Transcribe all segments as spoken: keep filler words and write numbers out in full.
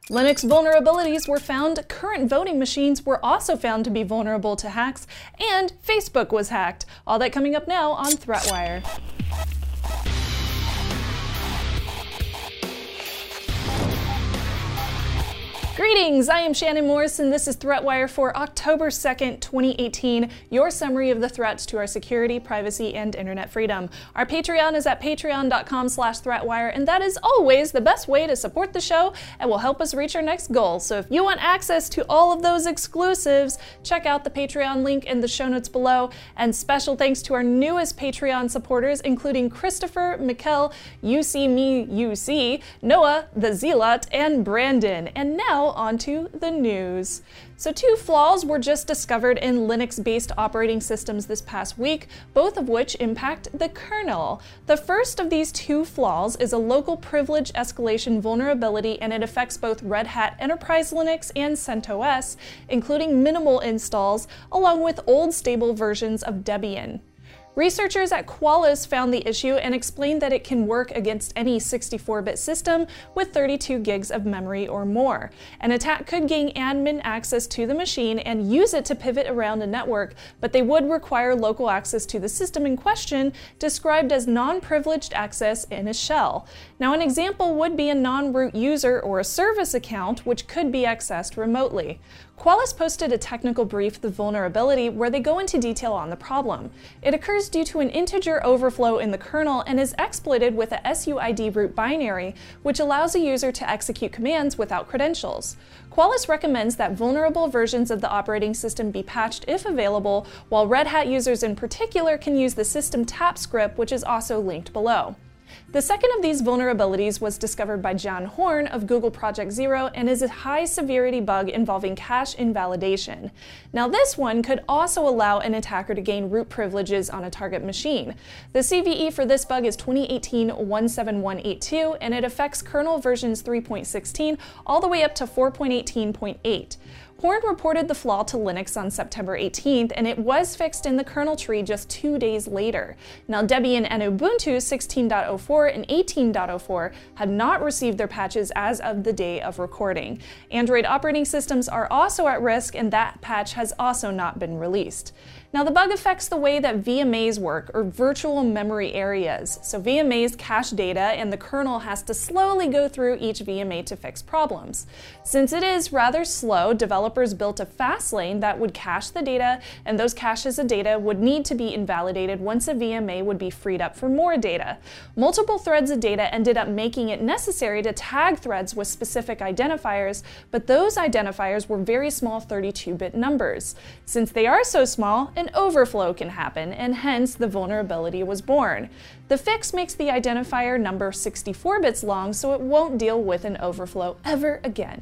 Linux vulnerabilities were found, current voting machines were also found to be vulnerable to hacks, and Facebook was hacked. All that coming up now on ThreatWire. Greetings, I am Shannon Morris and this is ThreatWire for October second, twenty eighteen, your summary of the threats to our security, privacy, and internet freedom. Our Patreon is at patreon dot com slash threatwire, and that is always the best way to support the show and will help us reach our next goal. So if you want access to all of those exclusives, check out the Patreon link in the show notes below. And special thanks to our newest Patreon supporters, including Christopher, Mikkel, You See Me, You See, Noah, The Zealot, and Brandon. And now onto the news. So two flaws were just discovered in Linux-based operating systems this past week, both of which impact the kernel. The first of these two flaws is a local privilege escalation vulnerability, and it affects both Red Hat Enterprise Linux and CentOS, including minimal installs, along with old stable versions of Debian. Researchers at Qualys found the issue and explained that it can work against any sixty-four bit system with thirty-two gigs of memory or more. An attack could gain admin access to the machine and use it to pivot around a network, but they would require local access to the system in question, described as non-privileged access in a shell. Now, an example would be a non-root user or a service account, which could be accessed remotely. Qualys posted a technical brief of the vulnerability where they go into detail on the problem. It occurs due to an integer overflow in the kernel and is exploited with a S U I D root binary, which allows a user to execute commands without credentials. Qualys recommends that vulnerable versions of the operating system be patched if available, while Red Hat users in particular can use the system tap script, which is also linked below. The second of these vulnerabilities was discovered by John Horn of Google Project Zero and is a high-severity bug involving cache invalidation. Now, this one could also allow an attacker to gain root privileges on a target machine. The C V E for this bug is twenty eighteen dash seven one eight two, and it affects kernel versions three point sixteen all the way up to four point eighteen point eight. Horn reported the flaw to Linux on September eighteenth, and it was fixed in the kernel tree just two days later. Now, Debian and Ubuntu sixteen point oh four and eighteen point oh four have not received their patches as of the day of recording. Android operating systems are also at risk, and that patch has also not been released. Now, the bug affects the way that V M As work, or virtual memory areas. So V M As cache data, and the kernel has to slowly go through each V M A to fix problems. Since it is rather slow, developers built a fast lane that would cache the data, and those caches of data would need to be invalidated once a V M A would be freed up for more data. Multiple threads of data ended up making it necessary to tag threads with specific identifiers, but those identifiers were very small thirty-two bit numbers. Since they are so small, an overflow can happen, and hence the vulnerability was born. The fix makes the identifier number sixty-four bits long, so it won't deal with an overflow ever again.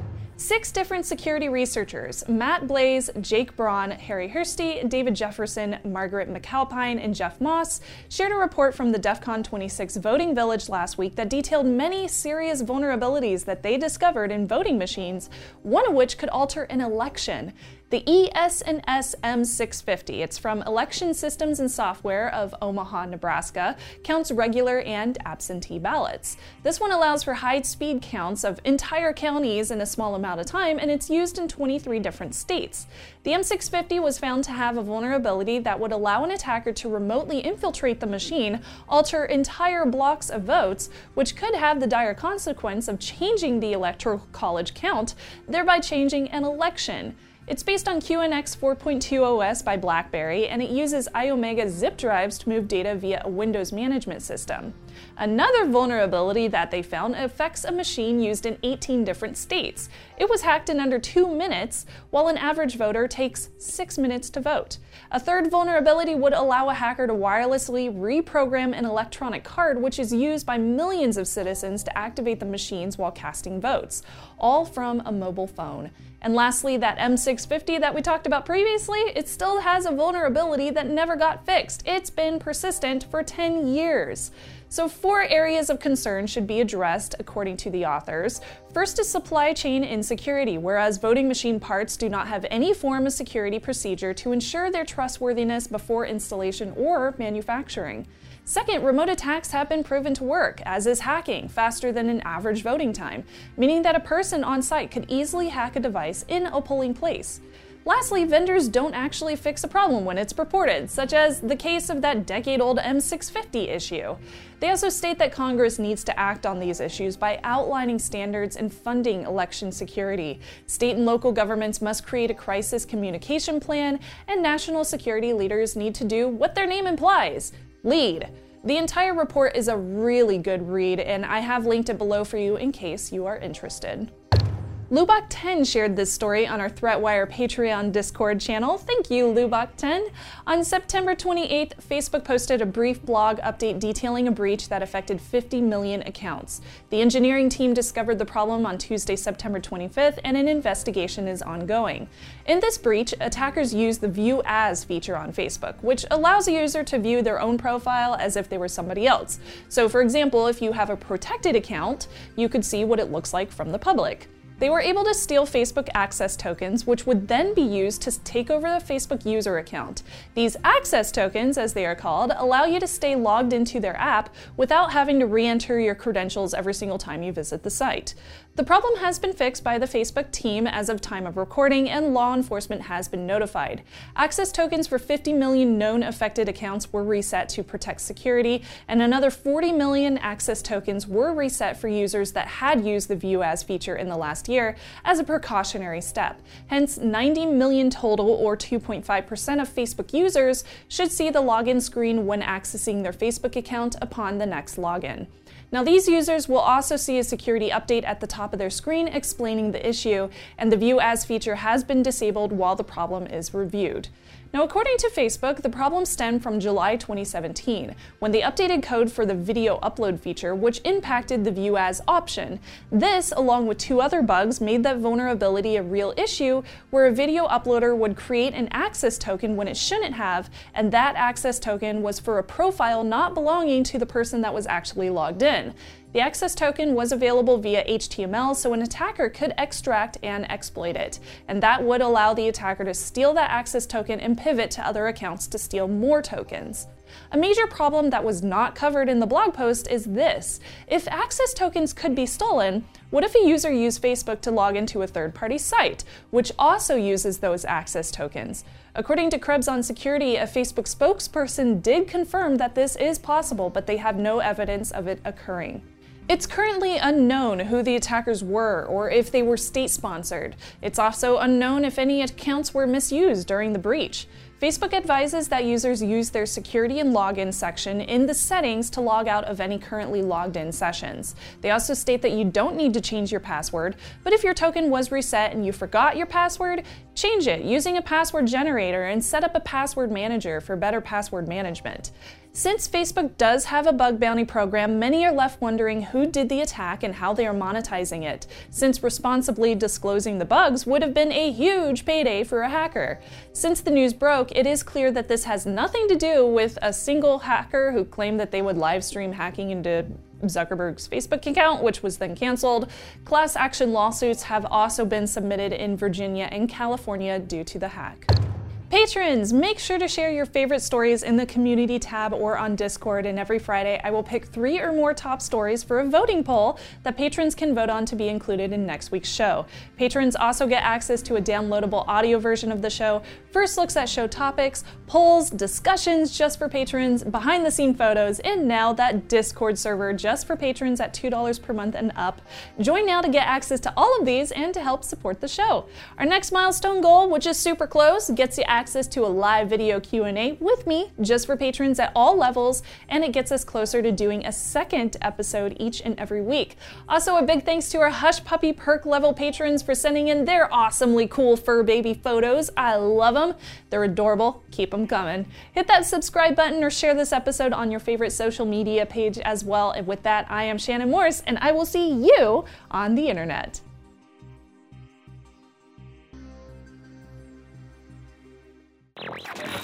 Six different security researchers, Matt Blaze, Jake Braun, Harry Hursty, David Jefferson, Margaret McAlpine, and Jeff Moss, shared a report from the DEF CON twenty-six Voting Village last week that detailed many serious vulnerabilities that they discovered in voting machines, one of which could alter an election. The E S N S M six fifty, it's from Election Systems and Software of Omaha, Nebraska, counts regular and absentee ballots. This one allows for high-speed counts of entire counties in a small amount of time, and it's used in twenty-three different states. The M six fifty was found to have a vulnerability that would allow an attacker to remotely infiltrate the machine, alter entire blocks of votes, which could have the dire consequence of changing the Electoral College count, thereby changing an election. It's based on Q N X four point two O S by BlackBerry, and it uses iOmega zip drives to move data via a Windows management system. Another vulnerability that they found affects a machine used in eighteen different states. It was hacked in under two minutes, while an average voter takes six minutes to vote. A third vulnerability would allow a hacker to wirelessly reprogram an electronic card, which is used by millions of citizens to activate the machines while casting votes, all from a mobile phone. And lastly, that M six fifty that we talked about previously, it still has a vulnerability that never got fixed. It's been persistent for ten years. So four areas of concern should be addressed according to the authors. First is supply chain insecurity, whereas voting machine parts do not have any form of security procedure to ensure their trustworthiness before installation or manufacturing. Second, remote attacks have been proven to work, as is hacking, faster than an average voting time, meaning that a person on site could easily hack a device in a polling place. Lastly, vendors don't actually fix a problem when it's reported, such as the case of that decade-old M six fifty issue. They also state that Congress needs to act on these issues by outlining standards and funding election security. State and local governments must create a crisis communication plan, and national security leaders need to do what their name implies: lead. The entire report is a really good read, and I have linked it below for you in case you are interested. Lubach ten shared this story on our ThreatWire Patreon Discord channel. Thank you, Lubach ten. On September twenty-eighth, Facebook posted a brief blog update detailing a breach that affected fifty million accounts. The engineering team discovered the problem on Tuesday, September twenty-fifth, and an investigation is ongoing. In this breach, attackers used the View As feature on Facebook, which allows a user to view their own profile as if they were somebody else. So, for example, if you have a protected account, you could see what it looks like from the public. They were able to steal Facebook access tokens, which would then be used to take over the Facebook user account. These access tokens, as they are called, allow you to stay logged into their app without having to re-enter your credentials every single time you visit the site. The problem has been fixed by the Facebook team as of time of recording, and law enforcement has been notified. Access tokens for fifty million known affected accounts were reset to protect security, and another forty million access tokens were reset for users that had used the View As feature in the last year as a precautionary step. Hence, ninety million total, or two point five percent of Facebook users, should see the login screen when accessing their Facebook account upon the next login. Now, these users will also see a security update at the top of their screen explaining the issue, and the View As feature has been disabled while the problem is reviewed. Now, according to Facebook, the problem stemmed from July twenty seventeen, when they updated code for the video upload feature, which impacted the View As option. This, along with two other bugs, made that vulnerability a real issue, where a video uploader would create an access token when it shouldn't have, and that access token was for a profile not belonging to the person that was actually logged in. The access token was available via H T M L, so an attacker could extract and exploit it, and that would allow the attacker to steal that access token and pivot to other accounts to steal more tokens. A major problem that was not covered in the blog post is this: if access tokens could be stolen, what if a user used Facebook to log into a third-party site, which also uses those access tokens? According to Krebs on Security, a Facebook spokesperson did confirm that this is possible, but they have no evidence of it occurring. It's currently unknown who the attackers were or if they were state-sponsored. It's also unknown if any accounts were misused during the breach. Facebook advises that users use their security and login section in the settings to log out of any currently logged in sessions. They also state that you don't need to change your password, but if your token was reset and you forgot your password, change it using a password generator and set up a password manager for better password management. Since Facebook does have a bug bounty program, many are left wondering who did the attack and how they are monetizing it, since responsibly disclosing the bugs would have been a huge payday for a hacker. Since the news broke, it is clear that this has nothing to do with a single hacker who claimed that they would live stream hacking into Zuckerberg's Facebook account, which was then canceled. Class action lawsuits have also been submitted in Virginia and California due to the hack. Patrons, make sure to share your favorite stories in the community tab or on Discord, and every Friday I will pick three or more top stories for a voting poll that patrons can vote on to be included in next week's show. Patrons also get access to a downloadable audio version of the show, first looks at show topics, polls, discussions just for patrons, behind the scene photos, and now that Discord server just for patrons at two dollars per month and up. Join now to get access to all of these and to help support the show. Our next milestone goal, which is super close, gets you access to a live video Q and A with me, just for patrons at all levels, and it gets us closer to doing a second episode each and every week. Also, a big thanks to our Hush Puppy perk level patrons for sending in their awesomely cool fur baby photos. I love them. They're adorable. Keep them coming. Hit that subscribe button or share this episode on your favorite social media page as well. And with that, I am Shannon Morse, and I will see you on the internet. Yeah.